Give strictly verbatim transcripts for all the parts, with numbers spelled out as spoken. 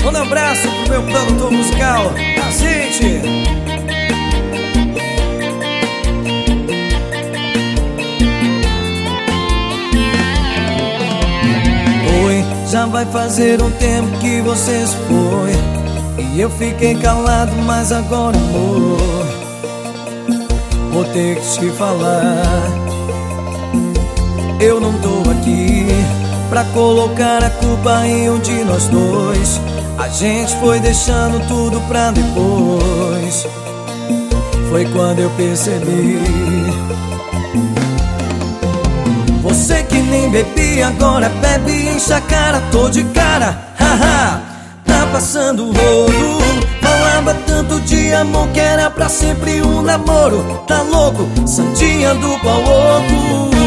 Um abraço pro meu produtor musical, Cacete. Oi, já vai fazer um tempo que você se foi e eu fiquei calado, mas agora, amor, vou ter que te falar. Eu não tô aqui pra colocar a culpa em um de nós dois. A gente foi deixando tudo pra depois. Foi quando eu percebi. Você que nem bebia, agora bebe e enche a cara. Tô de cara, haha, tá passando o rodo. Falava tanto de amor que era pra sempre um namoro. Tá louco, santinha do pau oco.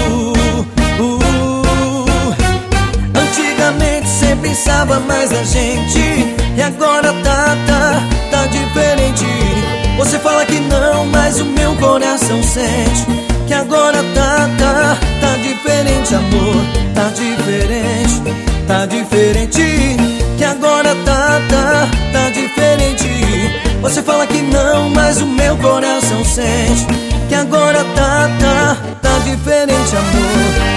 Pensava mais na gente e agora tá, tá, tá diferente. Você fala que não, mas o meu coração sente que agora tá, tá, tá diferente, amor. Tá diferente, tá diferente. Que agora tá, tá, tá diferente. Você fala que não, mas o meu coração sente que agora tá, tá, tá diferente, amor.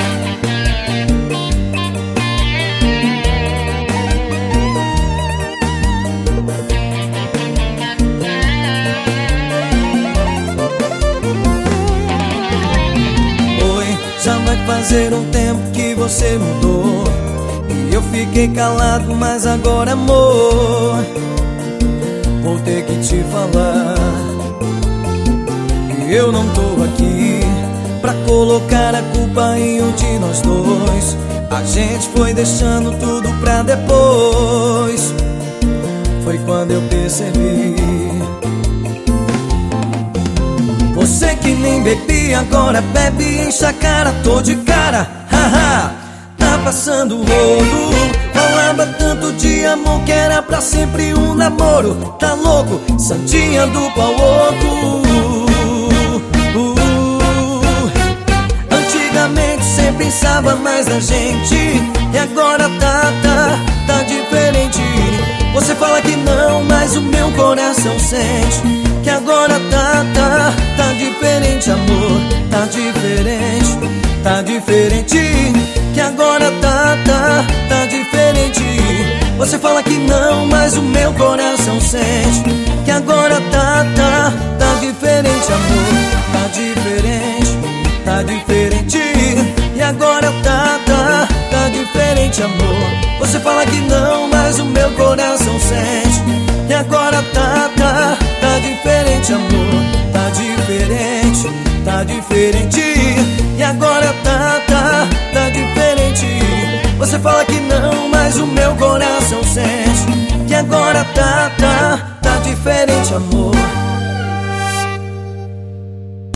Já vai fazer um tempo que você mudou e eu fiquei calado, mas agora, amor, vou ter que te falar. E eu não tô aqui pra colocar a culpa em um de nós dois. A gente foi deixando tudo pra depois. Foi quando eu percebi. Você que nem bebia, agora bebe e enche a cara. Tô de cara, haha, tá passando o rodo. Falava tanto de amor que era pra sempre um namoro. Tá louco, santinha do pau oco. Antigamente cê pensava mais na gente e agora tá, tá, tá diferente. Você fala que não, mas o meu coração sente que agora tá, tá, tá diferente, amor. Tá diferente, tá diferente. Que agora tá, tá, tá diferente. Você fala que não, mas o meu coração sente que agora tá, tá, tá diferente, amor. Tá diferente, tá diferente. E agora tá, tá, tá diferente, amor. Você fala que não, mas o meu coração sente que agora tá, tá, tá diferente, amor. Tá diferente, tá diferente. E agora tá, tá, tá diferente. Você fala que não, mas o meu coração sente que agora tá, tá, tá diferente, amor.